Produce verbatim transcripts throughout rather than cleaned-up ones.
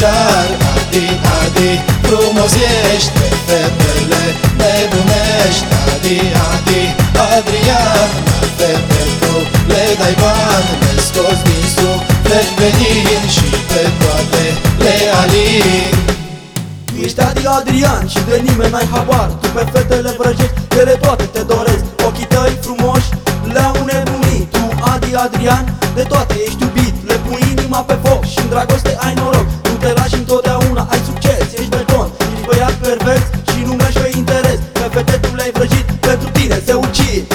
jar. Adi, Adi, frumos ești, pe fetele nebunești. Adi, Adi, Adrian, la fete tu le dai bani, le scoți din suflet venin și pe toate le alin. Ești Adi Adrian și de nimeni n-ai habar. Tu pe fetele vrăjești, ele toate te doresc. Ochii tăi frumoși le-au nebunit. Tu Adi Adrian, de toate ești iubit. Le pui inima pe foc și în dragoste ai noroc. Nu te lași întotdeauna, ai succes, ești beton. Ești băiat pervers și nu mergi pe interes. Pe fete tu le-ai vrăjit, pentru tine se ucid.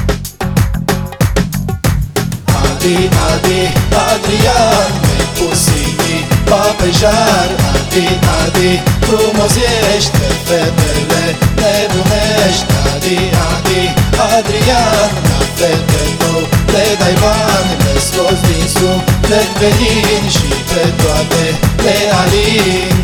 Adi, Adi, Adrian, mi-ai pus inima pe jar. Adi, Adi, frumos ești, pe fetele nebunești. Adi, Adi, Adrian, la fete tu le dai bani, le scoți din suflet venin și pe toate le alin.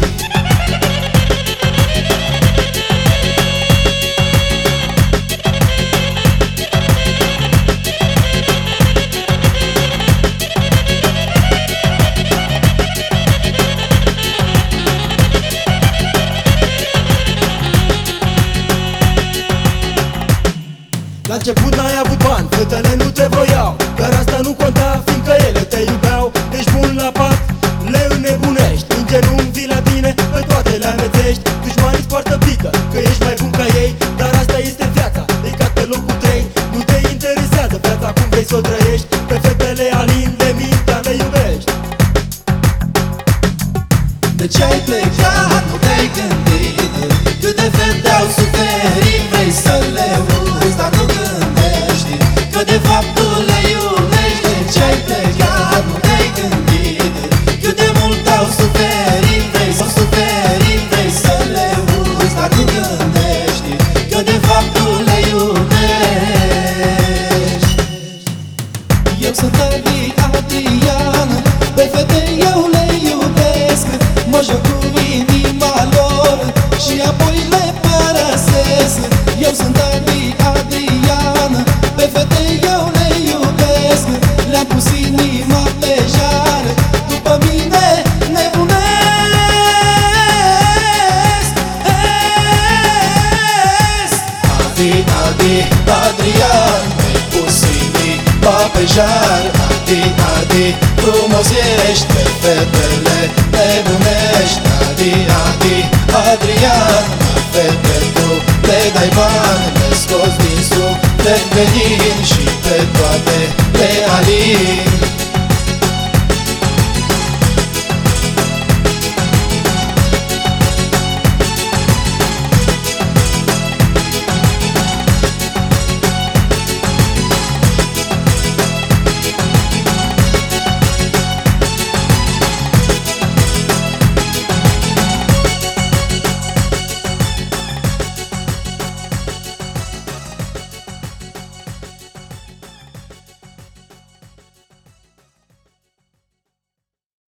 La început n-ai avut bani, fetele nu te voiau, dar asta nu conta, fiindcă ele te iubeau. Ești bun la pat, le înnebunești, în genunchi vii la tine, pe toate le amețești. Dușmanii poartă pică, că ești mai bun ca ei, dar asta este viața, e ca pe locul trei. Nu te interesează viața cum vrei să o trăiești, pe fetele alin de mii, dar le iubești. De ce ai plecat, nu te-ai gândit, câte fete au suferit, vrei să le uiți, dar nu gândești că de fapt tu le iubești. De ce ai plecat, nu te-ai gândit, cât de mult au suferit, vrei să suferit, vrei să le uiți, dar nu gândești că de fapt tu le iubești. Eu sunt Adi Adrian, pe fete eu le iubesc, mă joc cu inima lor și apoi le părăsesc. Eu sunt Adi Adrian, pe fete eu le iubesc, le-am pus inima pe jar, după mine nebunesc. Adi, Adi, Adrian, mi-ai pus inima pe jar. Adi, Adi, frumos ești, pe fetele nebunești. Adi, Adi, Adrian, la fete tu le dai bani, le scoți din suflet venin și pe toate le alin.